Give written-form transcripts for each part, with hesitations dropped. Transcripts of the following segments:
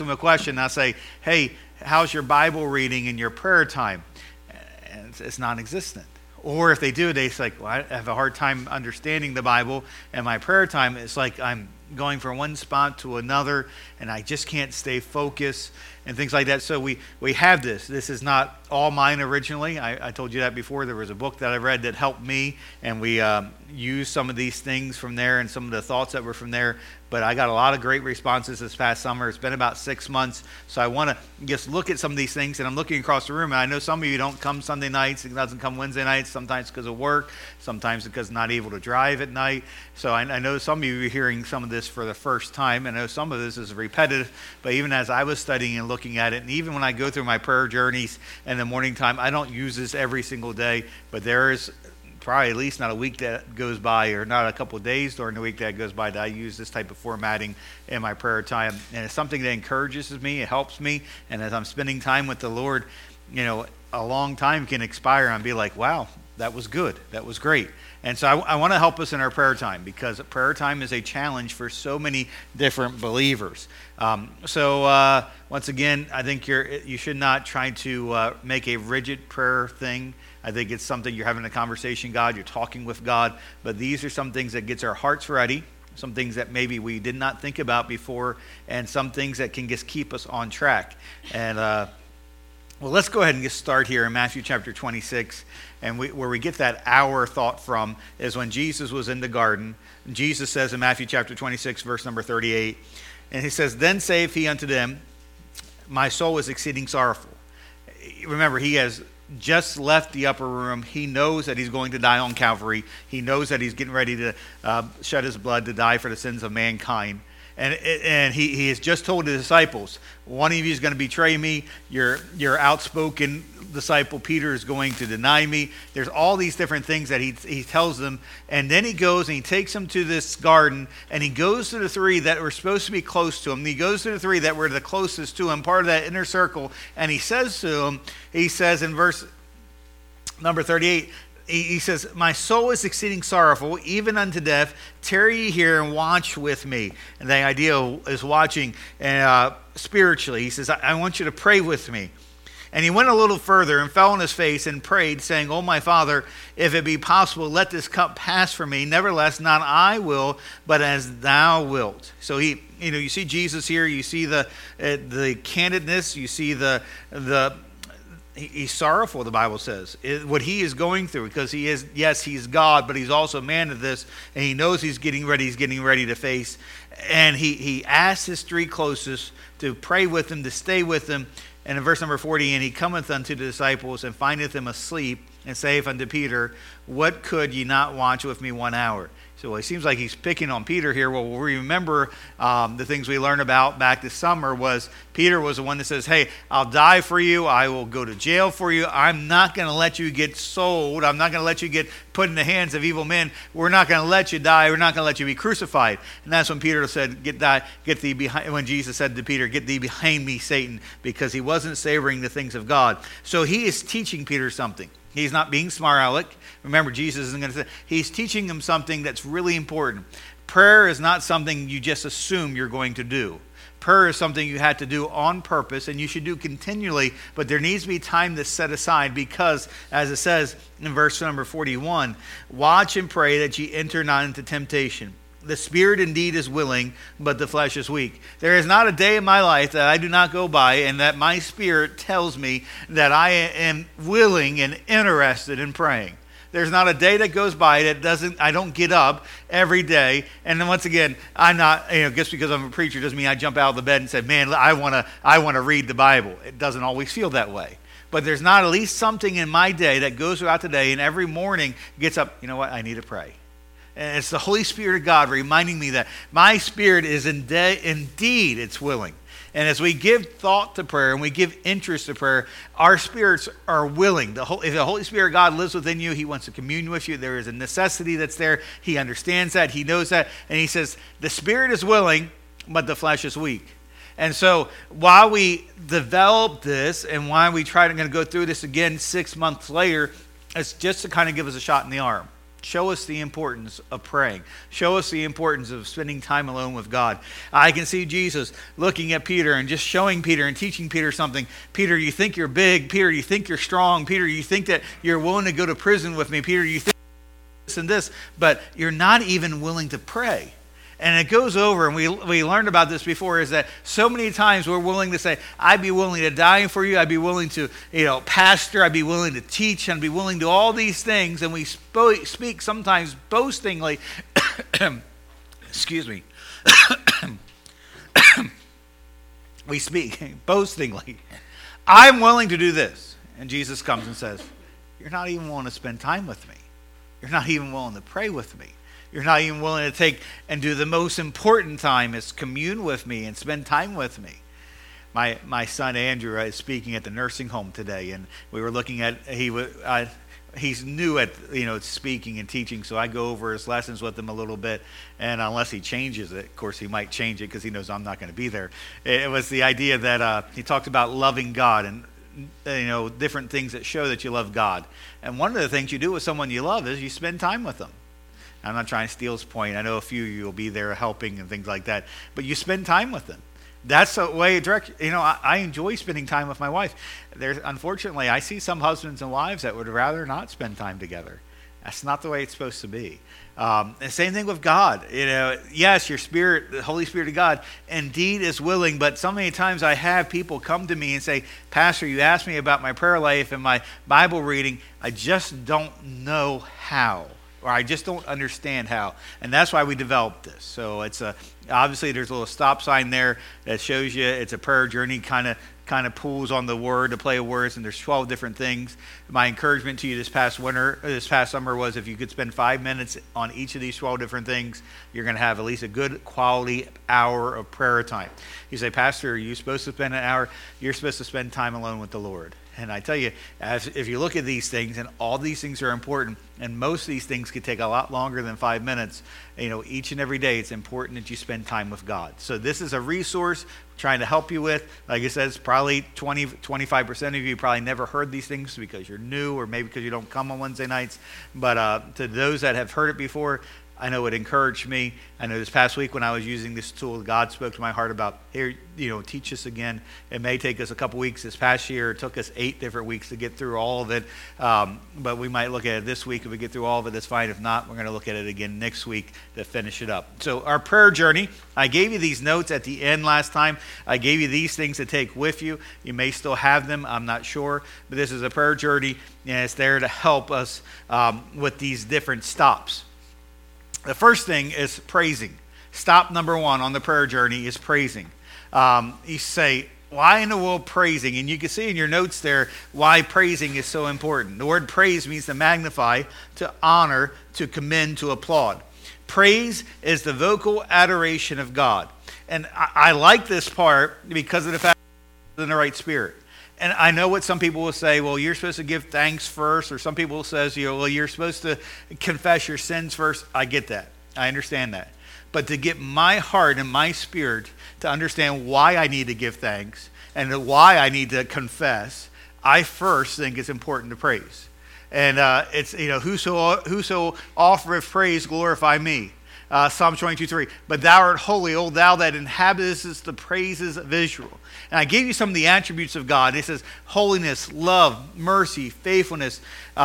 them a question, I'll say, hey, how's your Bible reading in your prayer time? And it's non-existent. Or if they do, they say, well, I have a hard time understanding the Bible, and my prayer time, it's like I'm going from one spot to another, and I just can't stay focused, and things like that. So we have this. This is not all mine originally. I told you that before. There was a book that I read that helped me, and we used some of these things from there and some of the thoughts that were from there. But I got a lot of great responses this past summer. It's been about 6 months. So I want to just look at some of these things. And I'm looking across the room. And I know some of you don't come Sunday nights. It doesn't come Wednesday nights. Sometimes because of work. Sometimes because not able to drive at night. So I know some of you are hearing some of this for the first time. I know some of this is repetitive. But even as I was studying and looking at it, and even when I go through my prayer journeys in the morning time, I don't use this every single day. But there is probably at least not a week that goes by, or not a couple of days during the week that goes by, that I use this type of formatting in my prayer time. And it's something that encourages me, it helps me, and as I'm spending time with the Lord, a long time can expire and be like, wow, that was good, that was great. And so I want to help us in our prayer time, because prayer time is a challenge for so many different believers. Once again, I think you should not try to make a rigid prayer thing. I think it's something you're having a conversation with God, you're talking with God, but these are some things that gets our hearts ready, some things that maybe we did not think about before, and some things that can just keep us on track. And let's go ahead and get started here in Matthew chapter 26, and where we get that hour thought from is when Jesus was in the garden. Jesus says in Matthew chapter 26, verse number 38, and he says, "Then saith he unto them, My soul is exceeding sorrowful." Remember, he has just left the upper room. He knows that he's going to die on Calvary. He knows that he's getting ready to shed his blood to die for the sins of mankind. And he has just told the disciples, one of you is going to betray me. Your outspoken disciple Peter is going to deny me. There's all these different things that he tells them. And then he goes and he takes them to this garden, and he goes to the three that were supposed to be close to him. He goes to the three that were the closest to him, part of that inner circle. And he says to them, he says in verse number 38, he says, "My soul is exceeding sorrowful, even unto death. Tarry ye here and watch with me." And the idea is watching spiritually. He says, I want you to pray with me. And he went a little further and fell on his face and prayed, saying, "O my Father, if it be possible, let this cup pass from me. Nevertheless, not I will, but as thou wilt." So you see Jesus here. You see the candidness. You see he's sorrowful, the Bible says, what he is going through, because he's God, but he's also a man of this, and he knows he's getting ready to face. And he asks his three closest to pray with him, to stay with him. And in verse number 40, "And he cometh unto the disciples, and findeth them asleep, and saith unto Peter, What could ye not watch with me 1 hour?" So it seems like he's picking on Peter here. Well, we remember the things we learned about back this summer was Peter was the one that says, "Hey, I'll die for you. I will go to jail for you. I'm not going to let you get sold. I'm not going to let you get put in the hands of evil men. We're not going to let you die. We're not going to let you be crucified." And that's when Peter said, "Get thee behind." When Jesus said to Peter, "Get thee behind me, Satan," because he wasn't savoring the things of God. So he is teaching Peter something. He's not being smart aleck. Remember, Jesus isn't going to say. He's teaching him something that's really important. Prayer is not something you just assume you're going to do. Prayer is something you have to do on purpose, and you should do continually, but there needs to be time that's set aside because, as it says in verse number 41, "Watch and pray that ye enter not into temptation. The spirit indeed is willing, but the flesh is weak." There is not a day in my life that I do not go by and that my spirit tells me that I am willing and interested in praying. There's not a day that goes by that I don't get up every day. And then once again, I'm not, just because I'm a preacher doesn't mean I jump out of the bed and say, "Man, I want to read the Bible." It doesn't always feel that way. But there's not at least something in my day that goes throughout the day and every morning gets up, you know what, I need to pray. And it's the Holy Spirit of God reminding me that my spirit is indeed it's willing. And as we give thought to prayer and we give interest to prayer, our spirits are willing. If the Holy Spirit of God lives within you, he wants to commune with you. There is a necessity that's there. He understands that. He knows that. And he says, the spirit is willing, but the flesh is weak. And so while we develop this and why we try to go through this again 6 months later, it's just to kind of give us a shot in the arm. Show us the importance of praying. Show us the importance of spending time alone with God. I can see Jesus looking at Peter and just showing Peter and teaching Peter something. Peter, you think you're big. Peter, you think you're strong. Peter, you think that you're willing to go to prison with me. Peter, you think this and this, but you're not even willing to pray. And it goes over, and we learned about this before, is that so many times we're willing to say, I'd be willing to die for you, I'd be willing to, pastor, I'd be willing to teach, I'd be willing to do all these things, and we speak sometimes boastingly, excuse me, we speak boastingly, I'm willing to do this. And Jesus comes and says, you're not even willing to spend time with me. You're not even willing to pray with me. You're not even willing to take and do the most important time is commune with me and spend time with me. My son Andrew is speaking at the nursing home today, and we were looking at he's new at speaking and teaching, so I go over his lessons with him a little bit, and unless he changes it, of course he might change it because he knows I'm not going to be there. It was the idea that he talked about loving God and different things that show that you love God, and one of the things you do with someone you love is you spend time with them. I'm not trying to steal his point. I know a few of you will be there helping and things like that. But you spend time with them. That's the way it directs. I enjoy spending time with my wife. Unfortunately, I see some husbands and wives that would rather not spend time together. That's not the way it's supposed to be. The same thing with God. Yes, your spirit, the Holy Spirit of God, indeed is willing. But so many times I have people come to me and say, Pastor, you asked me about my prayer life and my Bible reading. I just don't know how. Or I just don't understand how. And that's why we developed this. So it's obviously there's a little stop sign there that shows you it's a prayer journey, kind of pulls on the word, the play of words, and there's 12 different things. My encouragement to you this past summer was if you could spend 5 minutes on each of these 12 different things, you're going to have at least a good quality hour of prayer time. You say, Pastor, are you supposed to spend an hour? You're supposed to spend time alone with the Lord. And I tell you, if you look at these things, and all these things are important, and most of these things could take a lot longer than 5 minutes, each and every day it's important that you spend time with God. So this is a resource trying to help you with. Like I said, it's probably 25% of you probably never heard these things because you're new or maybe because you don't come on Wednesday nights. But to those that have heard it before, I know it encouraged me. I know this past week when I was using this tool, God spoke to my heart about, here, teach us again. It may take us a couple weeks. This past year, it took us 8 different weeks to get through all of it. But we might look at it this week. If we get through all of it, that's fine. If not, we're going to look at it again next week to finish it up. So our prayer journey, I gave you these notes at the end last time. I gave you these things to take with you. You may still have them. I'm not sure. But this is a prayer journey, and it's there to help us with these different stops. The first thing is praising. Stop number 1 on the prayer journey is praising. You say, why in the world praising? And you can see in your notes there why praising is so important. The word praise means to magnify, to honor, to commend, to applaud. Praise is the vocal adoration of God. And I like this part because of the fact that it's in the right spirit. And I know what some people will say, well, you're supposed to give thanks first, or some people will say, well, you're supposed to confess your sins first. I get that. I understand that. But to get my heart and my spirit to understand why I need to give thanks and why I need to confess, I first think it's important to praise. And it's, whoso offereth praise, glorify me. Psalm 22:3. But thou art holy, O thou that inhabitest the praises of Israel. And I gave you some of the attributes of God. It says holiness, love, mercy, faithfulness.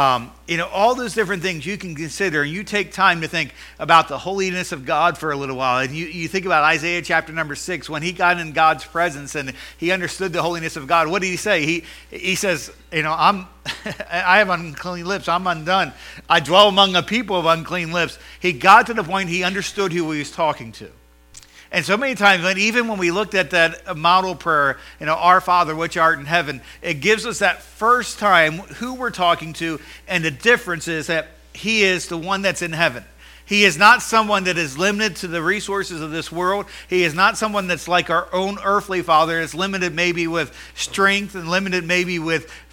All those different things you can consider. And you take time to think about the holiness of God for a little while. And you think about Isaiah chapter number 6. When he got in God's presence and he understood the holiness of God, what did he say? He says, I have unclean lips. I'm undone. I dwell among a people of unclean lips. He got to the point he understood who he was talking to. And so many times, even when we looked at that model prayer, Our Father, which art in heaven, it gives us that first time who we're talking to, and the difference is that he is the one that's in heaven. He is not someone that is limited to the resources of this world. He is not someone that's like our own earthly father, is limited maybe with strength and limited maybe with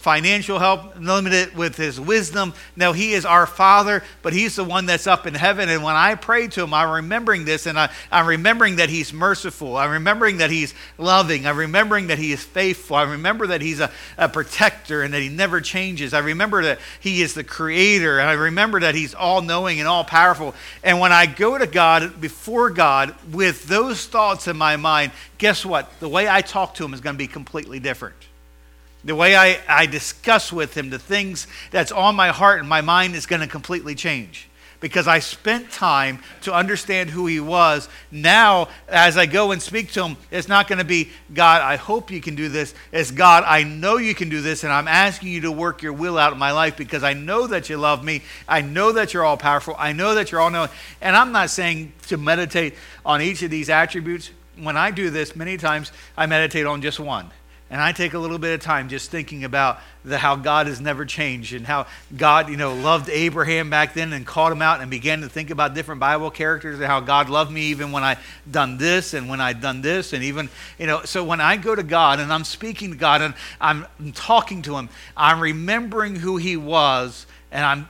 financial help, unlimited with his wisdom. No, he is our Father, but he's the one that's up in heaven. And when I pray to him, I'm remembering this, and I'm remembering that he's merciful. I'm remembering that he's loving. I'm remembering that he is faithful. I remember that he's a protector and that he never changes. I remember that he is the creator. And I remember that he's all-knowing and all-powerful. And when I go to God, before God, with those thoughts in my mind, guess what? The way I talk to him is going to be completely different. The way I discuss with him the things that's on my heart and my mind is going to completely change. Because I spent time to understand who he was. Now, as I go and speak to him, it's not going to be, God, I hope you can do this. It's, God, I know you can do this, and I'm asking you to work your will out in my life because I know that you love me. I know that you're all powerful. I know that you're all knowing. And I'm not saying to meditate on each of these attributes. When I do this, many times I meditate on just one. And I take a little bit of time just thinking about how God has never changed and how God, loved Abraham back then and called him out and began to think about different Bible characters and how God loved me even when I done this and when I done this and even, so when I go to God and I'm speaking to God and I'm talking to him, I'm remembering who he was and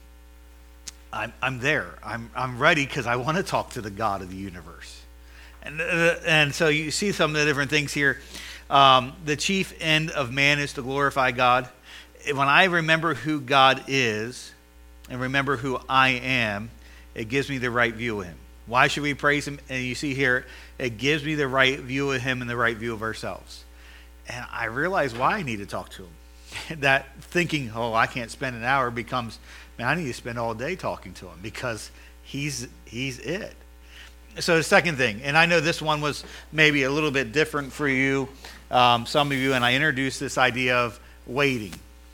I'm there. I'm ready because I want to talk to the God of the universe. And so you see some of the different things here. The chief end of man is to glorify God. When I remember who God is and remember who I am, it gives me the right view of him. Why should we praise him? And you see here, it gives me the right view of him and the right view of ourselves. And I realize why I need to talk to him. That thinking, I can't spend an hour becomes, man, I need to spend all day talking to him because he's it. So the second thing, and I know this one was maybe a little bit different for you, some of you, and I introduced this idea of waiting.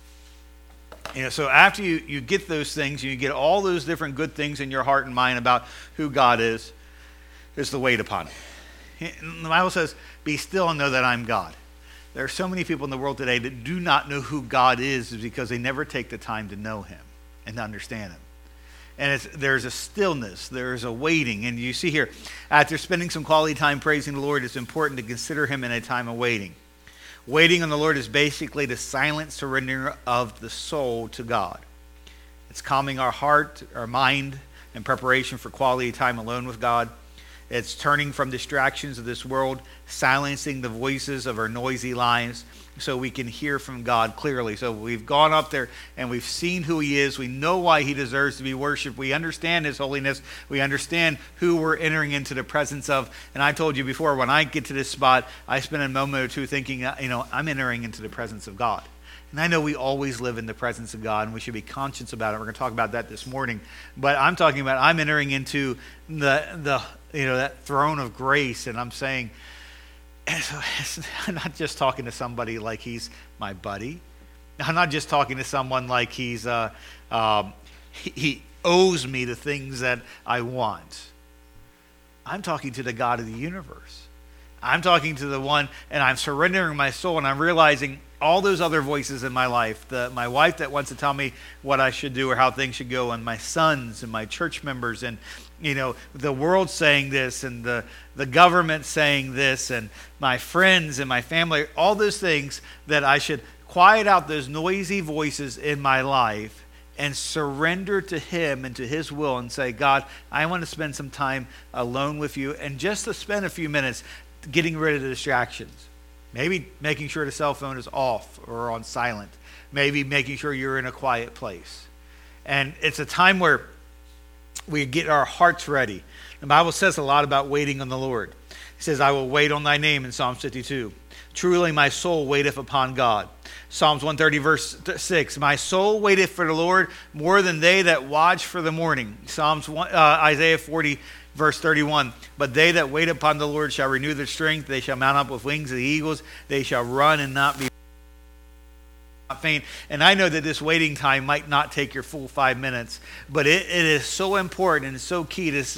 So after you get those things, you get all those different good things in your heart and mind about who God is, there's the wait upon it. And the Bible says, be still and know that I'm God. There are so many people in the world today that do not know who God is because they never take the time to know him and to understand him. And there's a stillness, there's a waiting. And you see here, after spending some quality time praising the Lord, it's important to consider him in a time of waiting. Waiting on the Lord is basically the silent surrender of the soul to God. It's calming our heart, our mind, in preparation for quality time alone with God. It's turning from distractions of this world, silencing the voices of our noisy lives so we can hear from God clearly. So we've gone up there and we've seen who he is. We know why he deserves to be worshiped. We understand his holiness. We understand who we're entering into the presence of. And I told you before, when I get to this spot, I spend a moment or two thinking, I'm entering into the presence of God. And I know we always live in the presence of God, and we should be conscious about it. We're going to talk about that this morning. But I'm talking about I'm entering into the that throne of grace, and I'm saying, I'm not just talking to somebody like he's my buddy. I'm not just talking to someone like he owes me the things that I want. I'm talking to the God of the universe. I'm talking to the one, and I'm surrendering my soul, and I'm realizing all those other voices in my life, my wife that wants to tell me what I should do or how things should go, and my sons and my church members, and the world saying this, and the government saying this, and my friends and my family, all those things that I should quiet out those noisy voices in my life and surrender to him and to his will and say, God, I want to spend some time alone with you, and just to spend a few minutes getting rid of the distractions. Maybe making sure the cell phone is off or on silent. Maybe making sure you're in a quiet place. And it's a time where we get our hearts ready. The Bible says a lot about waiting on the Lord. It says, I will wait on thy name in Psalm 52. Truly my soul waiteth upon God. Psalms 130 verse 6. My soul waiteth for the Lord more than they that watch for the morning. Isaiah 40 verse 31, but they that wait upon the Lord shall renew their strength. They shall mount up with wings of the eagles. They shall run and not be faint. And I know that this waiting time might not take your full 5 minutes, but it is so important and so key to say,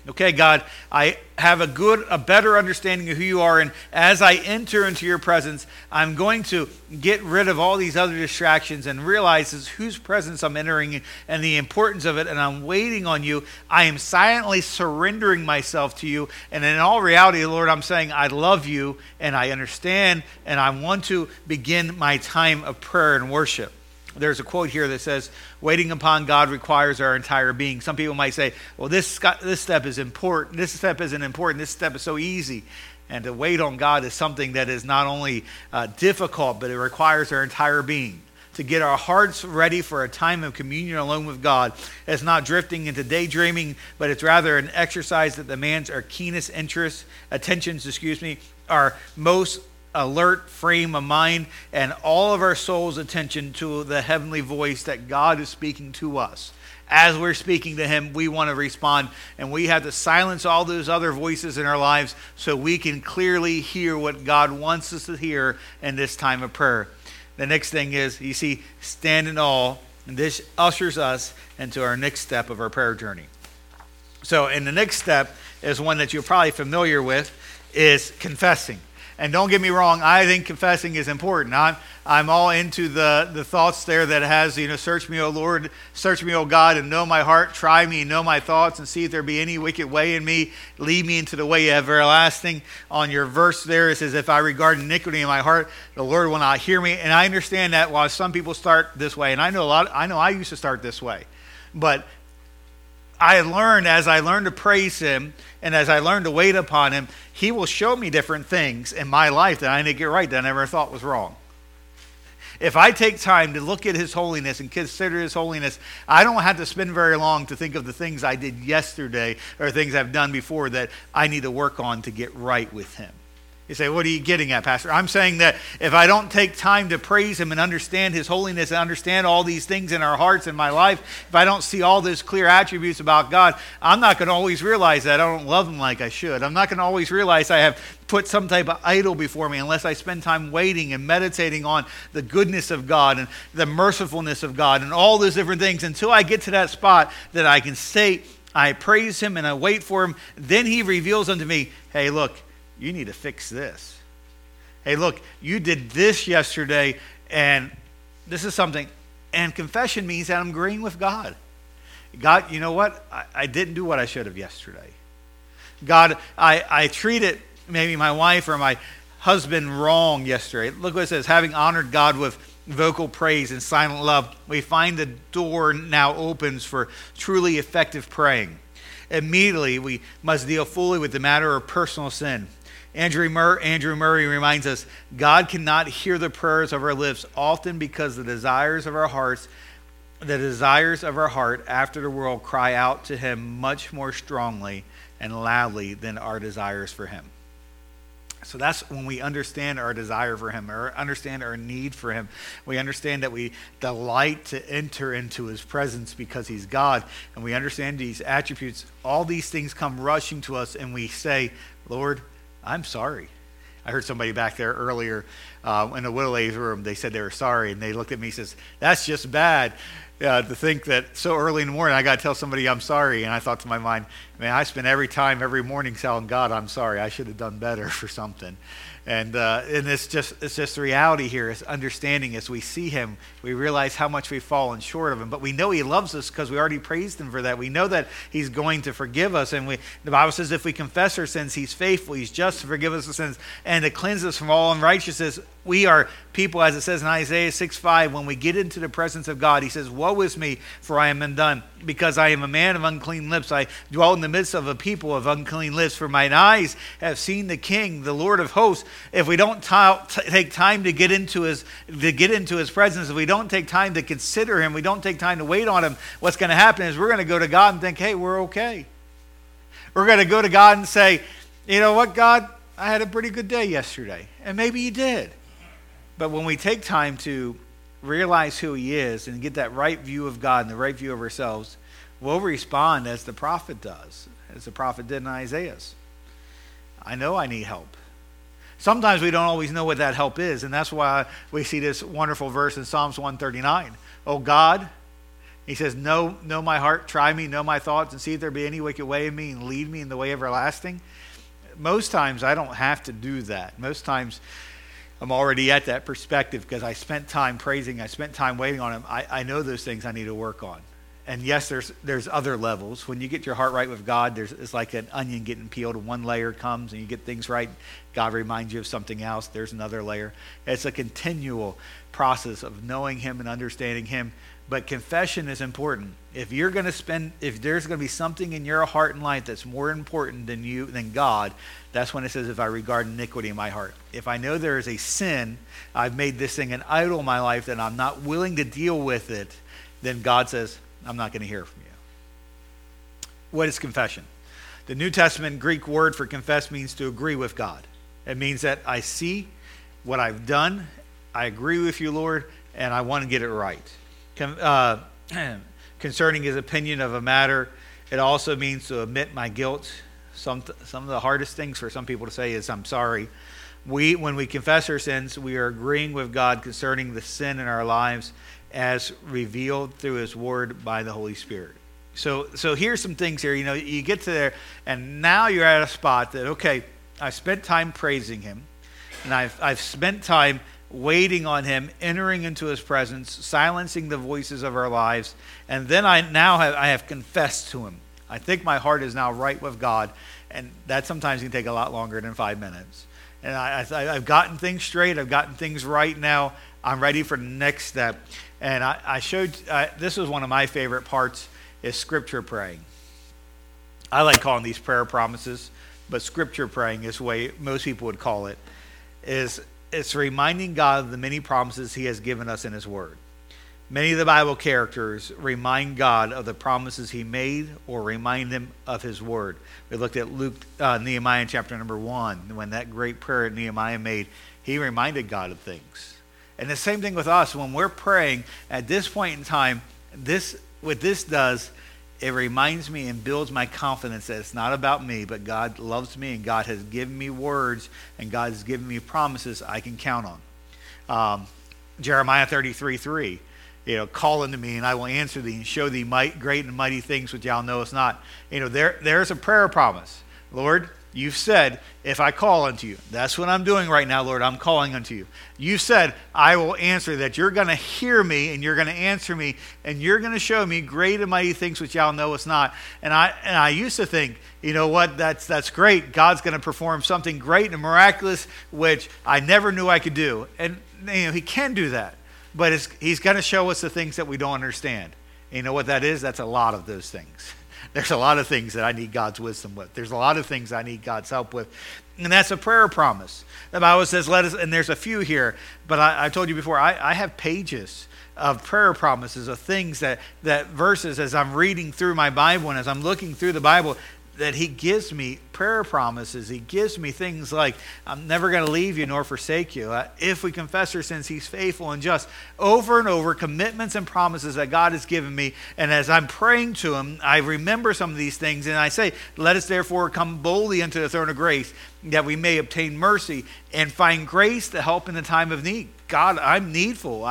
Okay, God, I have a better understanding of who you are, and as I enter into your presence, I'm going to get rid of all these other distractions and realize whose presence I'm entering in and the importance of it, and I'm waiting on you. I am silently surrendering myself to you, and in all reality, Lord, I'm saying I love you, and I understand, and I want to begin my time of prayer and worship. There's a quote here that says, waiting upon God requires our entire being. Some people might say, well, this step is important. This step isn't important. This step is so easy. And to wait on God is something that is not only difficult, but it requires our entire being. To get our hearts ready for a time of communion alone with God. It's not drifting into daydreaming, but it's rather an exercise that demands our keenest attentions, our most alert frame of mind, and all of our soul's attention to the heavenly voice that God is speaking to us. As we're speaking to him, we want to respond, and we have to silence all those other voices in our lives so we can clearly hear what God wants us to hear in this time of prayer. The next thing is, you see, stand in awe, and this ushers us into our next step of our prayer journey. So, and the next step is one that you're probably familiar with, is confessing. And don't get me wrong, I think confessing is important. I'm all into the thoughts there that has, search me, O Lord, search me, O God, and know my heart. Try me, and know my thoughts, and see if there be any wicked way in me. Lead me into the way everlasting. On your verse there, it says, if I regard iniquity in my heart, the Lord will not hear me. And I understand that while some people start this way, and I know I used to start this way. But I learned, as I learned to praise him, and as I learned to wait upon him, he will show me different things in my life that I need to get right that I never thought was wrong. If I take time to look at his holiness and consider his holiness, I don't have to spend very long to think of the things I did yesterday or things I've done before that I need to work on to get right with him. You say, what are you getting at, Pastor? I'm saying that if I don't take time to praise him and understand his holiness and understand all these things in our hearts and my life, if I don't see all those clear attributes about God, I'm not going to always realize that I don't love him like I should. I'm not going to always realize I have put some type of idol before me unless I spend time waiting and meditating on the goodness of God and the mercifulness of God and all those different things until I get to that spot that I can say, I praise him and I wait for him. Then he reveals unto me, hey, look, you need to fix this. Hey, look, you did this yesterday, and this is something. And confession means that I'm agreeing with God. God, you know what? I didn't do what I should have yesterday. God, I treated maybe my wife or my husband wrong yesterday. Look what it says, having honored God with vocal praise and silent love, we find the door now opens for truly effective praying. Immediately, we must deal fully with the matter of personal sin. Andrew Murray reminds us, God cannot hear the prayers of our lips, often because the desires of our heart after the world cry out to him much more strongly and loudly than our desires for him. So that's when we understand our desire for him, or understand our need for him. We understand that we delight to enter into his presence because he's God, and we understand these attributes. All these things come rushing to us, and we say, Lord, I'm sorry. I heard somebody back there earlier in the Widow Ladies room. They said they were sorry, and they looked at me and says, that's just bad to think that so early in the morning I got to tell somebody I'm sorry. And I thought to my mind, man, I spend every morning telling God I'm sorry. I should have done better for something. And it's just the reality here. It's understanding as we see him, we realize how much we've fallen short of him. But we know he loves us because we already praised him for that. We know that he's going to forgive us. And the Bible says if we confess our sins, he's faithful. He's just to forgive us our sins and to cleanse us from all unrighteousness. We are people, as it says in Isaiah 6:5, when we get into the presence of God, he says, woe is me, for I am undone, because I am a man of unclean lips. I dwell in the midst of a people of unclean lips, for mine eyes have seen the King, the Lord of hosts. If we don't take time to get into his presence, if we don't take time to consider him, we don't take time to wait on him, what's going to happen is we're going to go to God and think, hey, we're okay. We're going to go to God and say, you know what, God, I had a pretty good day yesterday. And maybe you did. But when we take time to realize who he is and get that right view of God and the right view of ourselves, we'll respond as the prophet does, as the prophet did in Isaiah. I know I need help. Sometimes we don't always know what that help is, and that's why we see this wonderful verse in Psalms 139. Oh God, He says, know my heart, try me, know my thoughts, and see if there be any wicked way in me, and lead me in the way everlasting. Most times I don't have to do that. Most times I'm already at that perspective because I spent time praising, I spent time waiting on him. I know those things I need to work on. And yes, there's other levels. When you get your heart right with God, it's like an onion getting peeled. One layer comes and you get things right. God reminds you of something else. There's another layer. It's a continual process of knowing him and understanding him. But confession is important. If there's going to be something in your heart and life that's more important than God, that's when it says, if I regard iniquity in my heart. If I know there is a sin, I've made this thing an idol in my life, that I'm not willing to deal with it, then God says, I'm not going to hear from you. What is confession? The New Testament Greek word for confess means to agree with God. It means that I see what I've done, I agree with you, Lord, and I want to get it right. Concerning his opinion of a matter, it also means to admit my guilt. Some of the hardest things for some people to say is, I'm sorry. When we confess our sins, we are agreeing with God concerning the sin in our lives as revealed through his word by the Holy Spirit. So here's some things here. You get to there, and now you're at a spot that, okay, I spent time praising him, and I've spent time waiting on him, entering into his presence, silencing the voices of our lives, and then I have confessed to him. I think my heart is now right with God, and that sometimes can take a lot longer than 5 minutes. And I've gotten things straight. I've gotten things right now. I'm ready for the next step. And I showed, this was one of my favorite parts, is scripture praying. I like calling these prayer promises, but scripture praying is the way most people would call it. It's reminding God of the many promises he has given us in his word. Many of the Bible characters remind God of the promises he made or remind him of his word. We looked at Nehemiah chapter number 1. When that great prayer that Nehemiah made, he reminded God of things. And the same thing with us. When we're praying at this point in time, what this does, it reminds me and builds my confidence that it's not about me, but God loves me, and God has given me words, and God has given me promises I can count on. Jeremiah 33:3, call unto me, and I will answer thee, and show thee great and mighty things which thou knowest not. There's a prayer promise. Lord, you've said, if I call unto you, that's what I'm doing right now, Lord, I'm calling unto you. You said, I will answer, that you're going to hear me, and you're going to answer me, and you're going to show me great and mighty things which thou knowest not. And I used to think, you know what, that's great. God's going to perform something great and miraculous, which I never knew I could do. And he can do that, but he's going to show us the things that we don't understand. And you know what that is? That's a lot of those things. There's a lot of things that I need God's wisdom with. There's a lot of things I need God's help with. And that's a prayer promise. The Bible says, and there's a few here, but I told you before, I have pages of prayer promises, of things that verses as I'm reading through my Bible and as I'm looking through the Bible, that he gives me prayer promises. He gives me things like, I'm never going to leave you nor forsake you. If we confess our sins, he's faithful and just. Over and over, commitments and promises that God has given me. And as I'm praying to him, I remember some of these things. And I say, let us therefore come boldly into the throne of grace, that we may obtain mercy and find grace to help in the time of need. God, I'm needful.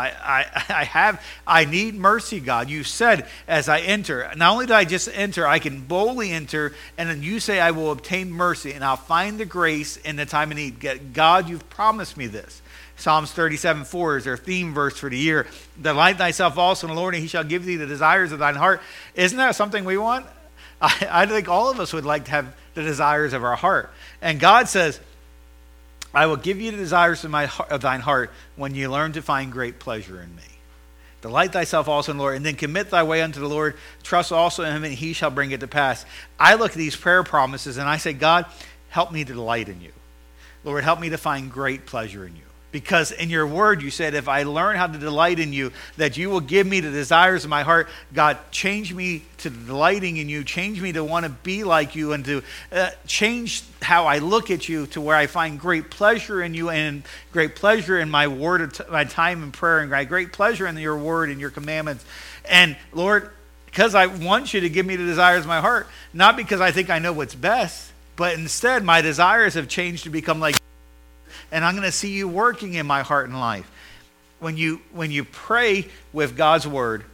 I need mercy, God. You said as I enter, not only do I just enter, I can boldly enter, and then you say I will obtain mercy, and I'll find the grace in the time of need. God, you've promised me this. Psalms 37:4 is our theme verse for the year. Delight thyself also in the Lord, and he shall give thee the desires of thine heart. Isn't that something we want? I think all of us would like to have the desires of our heart. And God says, I will give you the desires of thine heart when you learn to find great pleasure in me. Delight thyself also in the Lord, and then commit thy way unto the Lord. Trust also in him, and he shall bring it to pass. I look at these prayer promises, and I say, God, help me to delight in you. Lord, help me to find great pleasure in you. Because in your word, you said, if I learn how to delight in you, that you will give me the desires of my heart. God, change me to delighting in you. Change me to want to be like you, and to change how I look at you to where I find great pleasure in you, and great pleasure in my word, my time in prayer, and great pleasure in your word and your commandments. And Lord, because I want you to give me the desires of my heart, not because I think I know what's best, but instead my desires have changed to become like, and I'm going to see you working in my heart and life. When you pray with God's word,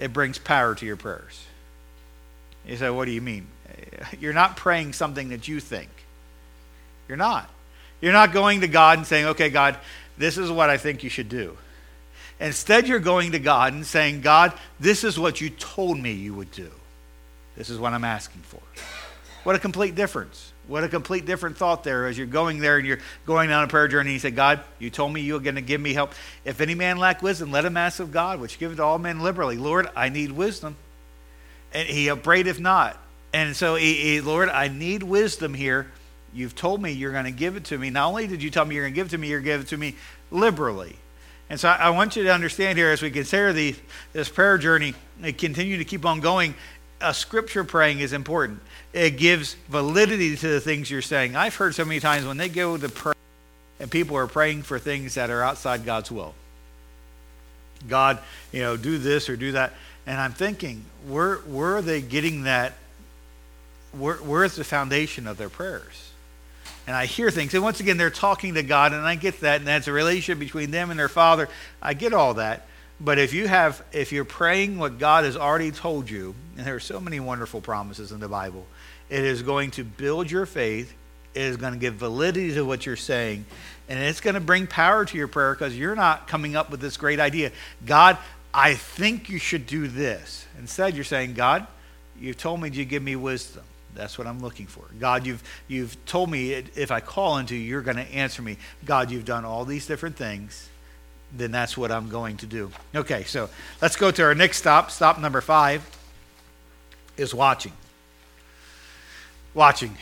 it brings power to your prayers. You say, what do you mean? You're not praying something that you think. You're not. You're not going to God and saying, okay, God, this is what I think you should do. Instead, you're going to God and saying, God, this is what you told me you would do. This is what I'm asking for. What a complete difference. What a complete different thought there as you're going there and you're going on a prayer journey. And you say, God, you told me you were going to give me help. If any man lack wisdom, let him ask of God, which giveth to all men liberally. Lord, I need wisdom. And he upbraideth not. And so, Lord, I need wisdom here. You've told me you're going to give it to me. Not only did you tell me you're going to give it to me, you're going to give it to me liberally. And so I want you to understand here as we consider this prayer journey and continue to keep on going, scripture praying is important. It gives validity to the things you're saying. I've heard so many times when they go to pray and people are praying for things that are outside God's will. God, do this or do that. And I'm thinking, where are they getting that? Where is the foundation of their prayers? And I hear things. And once again, they're talking to God, and I get that. And that's a relationship between them and their Father. I get all that. But if you're praying what God has already told you, and there are so many wonderful promises in the Bible, it is going to build your faith. It is going to give validity to what you're saying. And it's going to bring power to your prayer because you're not coming up with this great idea. God, I think you should do this. Instead, you're saying, God, you've told me to give me wisdom. That's what I'm looking for. God, you've told me if I call unto you, you're going to answer me. God, you've done all these different things. Then that's what I'm going to do. Okay, so let's go to our next stop. Stop number 5 is watching. Watching.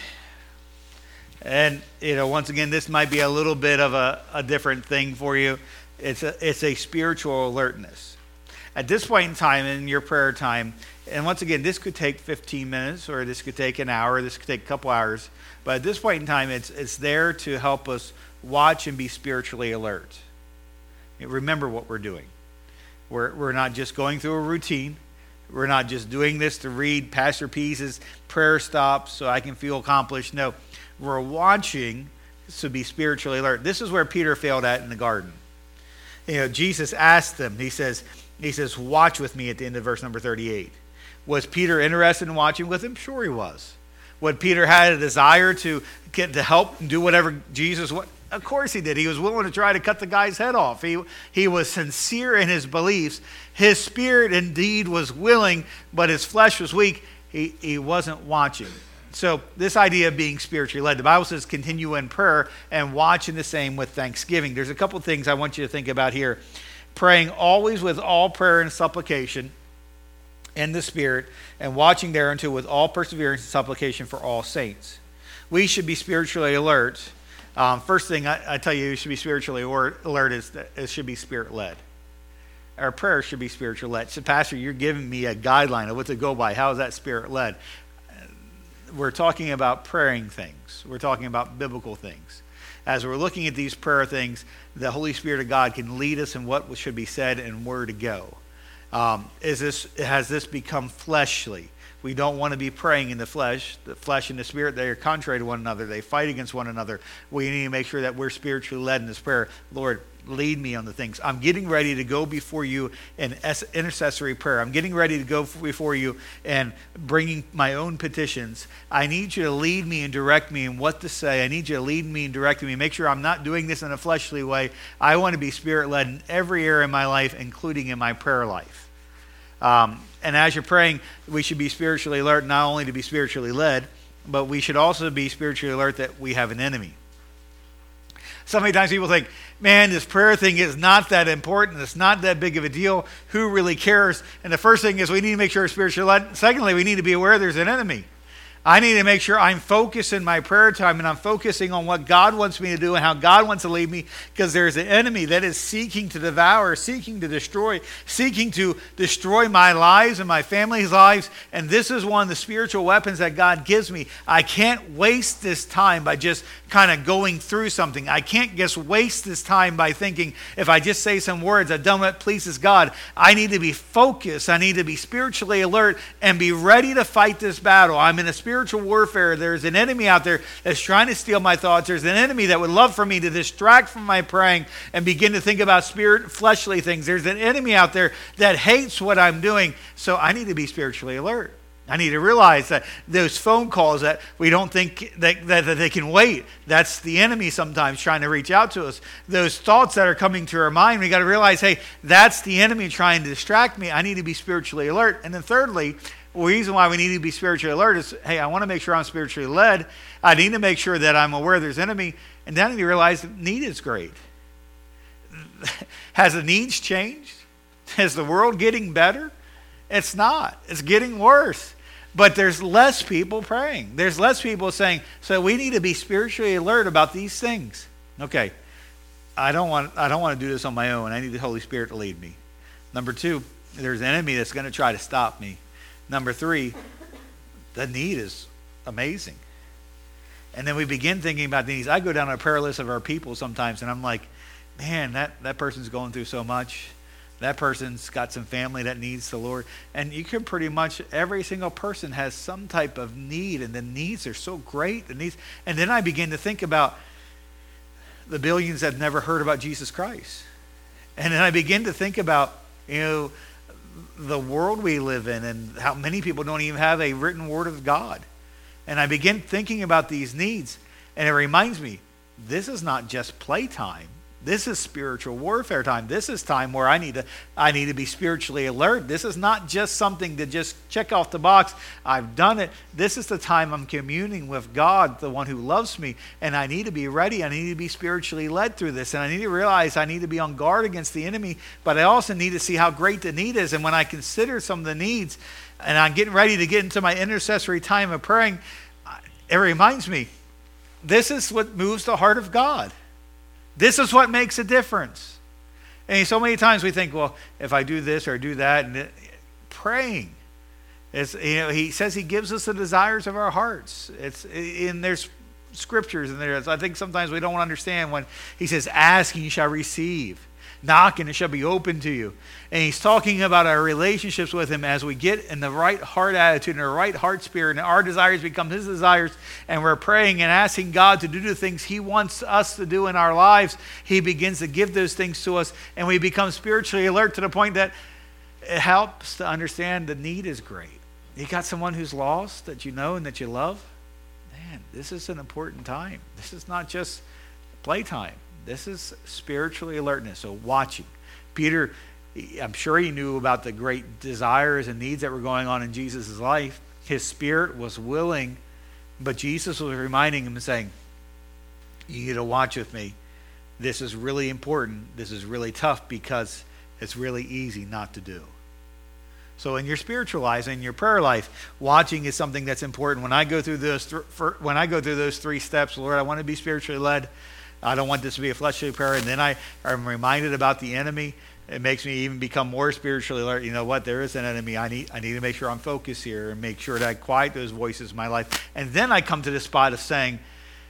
And, once again, this might be a little bit of a different thing for you. It's a spiritual alertness. At this point in time, in your prayer time, and once again, this could take 15 minutes, or this could take an hour, this could take a couple hours. But at this point in time, it's there to help us watch and be spiritually alert. Remember what we're doing. We're not just going through a routine. We're not just doing this to read Pastor Peace's prayer stops so I can feel accomplished. No, we're watching to be spiritually alert. This is where Peter failed at in the garden. Jesus asked them, he says, watch with me at the end of verse number 38. Was Peter interested in watching with him? Sure he was. Would Peter had a desire to get to help and do whatever Jesus wanted? Of course he did. He was willing to try to cut the guy's head off. He was sincere in his beliefs. His spirit indeed was willing, but his flesh was weak. He wasn't watching. So this idea of being spiritually led, the Bible says continue in prayer and watch in the same with thanksgiving. There's a couple things I want you to think about here. Praying always with all prayer and supplication in the Spirit, and watching thereunto with all perseverance and supplication for all saints. We should be spiritually alert. First thing I tell you should be spiritually alert is that it should be Spirit-led. Our prayer should be spiritual-led. So, Pastor, you're giving me a guideline of what to go by. How is that Spirit-led? We're talking about praying things. We're talking about biblical things. As we're looking at these prayer things, the Holy Spirit of God can lead us in what should be said and where to go. Has this become fleshly? We don't want to be praying in the flesh. The flesh and the spirit, they are contrary to one another. They fight against one another. We need to make sure that we're spiritually led in this prayer. Lord, lead me on the things. I'm getting ready to go before you in intercessory prayer. I'm getting ready to go before you and bringing my own petitions. I need you to lead me and direct me in what to say. I need you to lead me and direct me. Make sure I'm not doing this in a fleshly way. I want to be spirit-led in every area of my life, including in my prayer life. And as you're praying, we should be spiritually alert, not only to be spiritually led, but we should also be spiritually alert that we have an enemy. So many times people think, man, this prayer thing is not that important. It's not that big of a deal. Who really cares? And the first thing is we need to make sure we're spiritually led. Secondly, we need to be aware there's an enemy. I need to make sure I'm focused in my prayer time and I'm focusing on what God wants me to do and how God wants to lead me, because there's an enemy that is seeking to devour, seeking to destroy my lives and my family's lives. And this is one of the spiritual weapons that God gives me. I can't waste this time by just kind of going through something. I can't just waste this time by thinking if I just say some words, I've done what pleases God. I need to be focused. I need to be spiritually alert and be ready to fight this battle. I'm in a spiritual spiritual warfare. There's an enemy out there that's trying to steal my thoughts. There's an enemy that would love for me to distract from my praying and begin to think about fleshly things. There's an enemy out there that hates what I'm doing. So I need to be spiritually alert. I need to realize that those phone calls that we don't think that they can wait, that's the enemy sometimes trying to reach out to us. Those thoughts that are coming to our mind, we got to realize, hey, that's the enemy trying to distract me. I need to be spiritually alert. And then thirdly, the reason why we need to be spiritually alert is, hey, I want to make sure I'm spiritually led. I need to make sure that I'm aware there's enemy. And then I need to realize that need is great. Has the needs changed? Is the world getting better? It's not. It's getting worse. But there's less people praying. There's less people saying, so we need to be spiritually alert about these things. Okay, I don't want to do this on my own. I need the Holy Spirit to lead me. Number two, there's an enemy that's going to try to stop me. Number three, the need is amazing. And then we begin thinking about the needs. I go down a prayer list of our people sometimes, and I'm like, man, that person's going through so much. That person's got some family that needs the Lord. And you can pretty much, every single person has some type of need, and the needs are so great. And then I begin to think about the billions that have never heard about Jesus Christ. And then I begin to think about, the world we live in and how many people don't even have a written word of God. And I begin thinking about these needs, and it reminds me, this is not just playtime. This is spiritual warfare time. This is time where I need to be spiritually alert. This is not just something to just check off the box. I've done it. This is the time I'm communing with God, the one who loves me, and I need to be ready. I need to be spiritually led through this, and I need to realize I need to be on guard against the enemy, but I also need to see how great the need is. And when I consider some of the needs, and I'm getting ready to get into my intercessory time of praying, it reminds me, this is what moves the heart of God. This is what makes a difference. And so many times we think, well, if I do this or do that, and praying, he says he gives us the desires of our hearts. There's scriptures and I think sometimes we don't understand when he says, ask and you shall receive. Knock and it shall be open to you. And he's talking about our relationships with him as we get in the right heart attitude and the right heart spirit, and our desires become his desires, and we're praying and asking God to do the things he wants us to do in our lives. He begins to give those things to us, and we become spiritually alert to the point that it helps to understand the need is great. You got someone who's lost that you know and that you love? Man, this is an important time. This is not just playtime. This is spiritually alertness, so watching. Peter, I'm sure he knew about the great desires and needs that were going on in Jesus' life. His spirit was willing, but Jesus was reminding him and saying, you need to watch with me. This is really important. This is really tough because it's really easy not to do. So in your spiritual life, in your prayer life, watching is something that's important. When I go through those three steps, Lord, I want to be spiritually led. I don't want this to be a fleshly prayer. And then I'm reminded about the enemy. It makes me even become more spiritually alert. You know what? There is an enemy. I need to make sure I'm focused here and make sure that I quiet those voices in my life. And then I come to the spot of saying,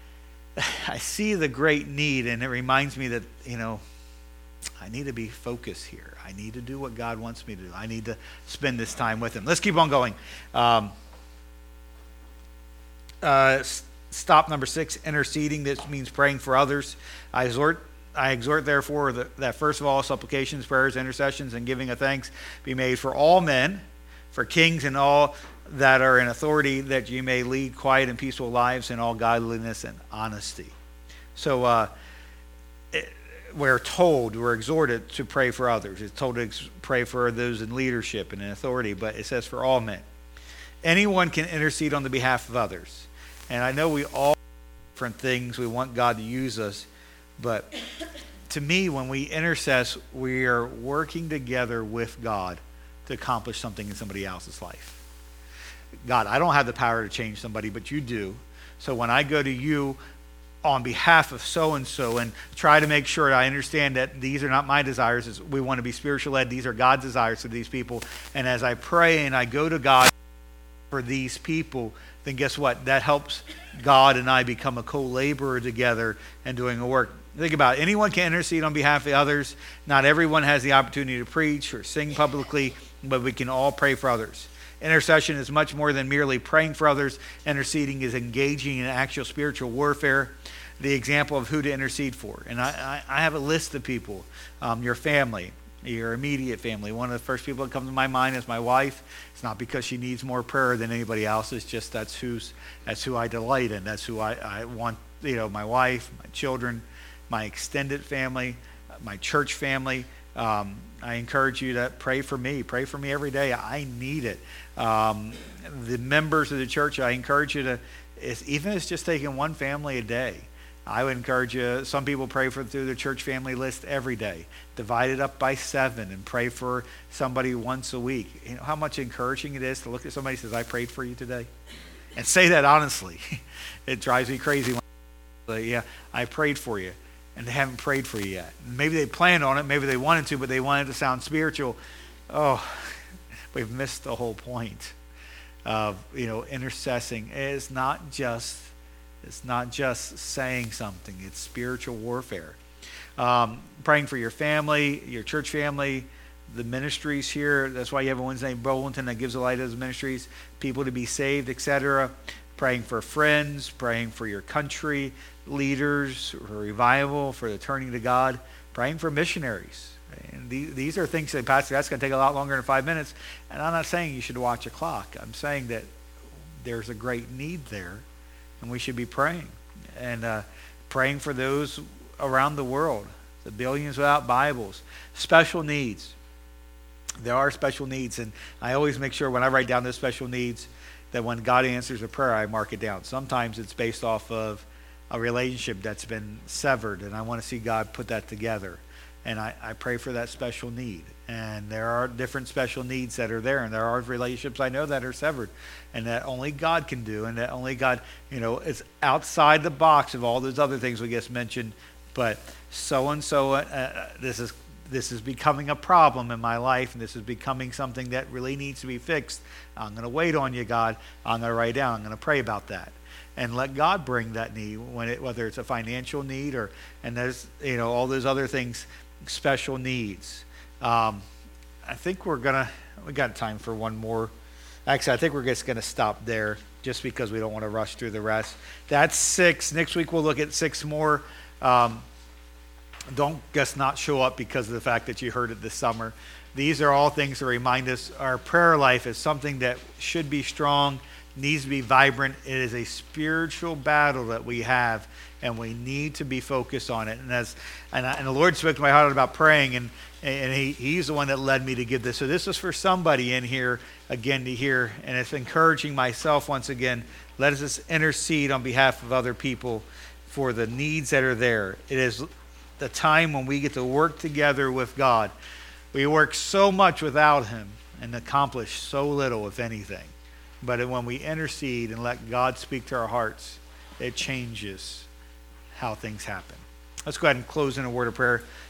I see the great need, and it reminds me that, I need to be focused here. I need to do what God wants me to do. I need to spend this time with him. Let's keep on going. Stop number 6, interceding. This means praying for others. I exhort therefore that first of all supplications, prayers, intercessions, and giving of thanks be made for all men, for kings and all that are in authority, that you may lead quiet and peaceful lives in all godliness and honesty. So we're exhorted to pray for others. It's told to pray for those in leadership and in authority, but it says for all men. Anyone can intercede on the behalf of others. And I know we all do different things. We want God to use us. But to me, when we intercess, we are working together with God to accomplish something in somebody else's life. God, I don't have the power to change somebody, but you do. So when I go to you on behalf of so-and-so and try to make sure that I understand that these are not my desires, we want to be spiritual led, these are God's desires for these people. And as I pray and I go to God for these people, then guess what? That helps God and I become a co-laborer together and doing a work. Think about it. Anyone can intercede on behalf of others. Not everyone has the opportunity to preach or sing publicly, but we can all pray for others. Intercession is much more than merely praying for others. Interceding is engaging in actual spiritual warfare. The example of who to intercede for. And I have a list of people. Your family, your immediate family. One of the first people that comes to my mind is my wife. It's not because she needs more prayer than anybody else. It's just that's who I delight in. That's who I want, my wife, my children, my extended family, my church family. I encourage you to pray for me. Pray for me every day. I need it. The members of the church, I encourage you to, even if it's just taking one family a day, I would encourage you, some people pray through their church family list every day. Divide it up by 7 and pray for somebody once a week. You know how much encouraging it is to look at somebody who says, I prayed for you today? And say that honestly. It drives me crazy when I say, yeah, I prayed for you. And they haven't prayed for you yet. Maybe they planned on it, maybe they wanted to, but they wanted to sound spiritual. Oh, we've missed the whole point of, intercessing. It's not just saying something. It's spiritual warfare. Praying for your family, your church family, the ministries here. That's why you have a Wednesday night bulletin that gives a light to those ministries, people to be saved, etc. Praying for friends, praying for your country, leaders, for revival, for the turning to God, praying for missionaries. And these are things that, Pastor, that's going to take a lot longer than 5 minutes. And I'm not saying you should watch a clock. I'm saying that there's a great need there, and we should be praying. And praying for those around the world, the billions without Bibles, special needs. There are special needs, and I always make sure when I write down those special needs that when God answers a prayer, I mark it down. Sometimes it's based off of a relationship that's been severed, and I want to see God put that together. And I pray for that special need. And there are different special needs that are there, and there are relationships I know that are severed, and that only God can do, and that only God, is outside the box of all those other things we just mentioned. But so-and-so, this is becoming a problem in my life, and this is becoming something that really needs to be fixed. I'm going to wait on you, God. I'm going to write down. I'm going to pray about that. And let God bring that need, whether it's a financial need and there's, all those other things, special needs. I think we got time for one more. Actually, I think we're just going to stop there just because we don't want to rush through the rest. That's 6. Next week we'll look at 6 more. Don't just not show up because of the fact that you heard it this summer. These are all things to remind us our prayer life is something that should be strong, needs to be vibrant. It is a spiritual battle that we have, and we need to be focused on it. And the Lord spoke to my heart about praying, and He's the one that led me to give this. So this is for somebody in here, again, to hear, and it's encouraging myself once again. Let us just intercede on behalf of other people for the needs that are there. It is the time when we get to work together with God. We work so much without Him and accomplish so little, if anything. But when we intercede and let God speak to our hearts, it changes how things happen. Let's go ahead and close in a word of prayer.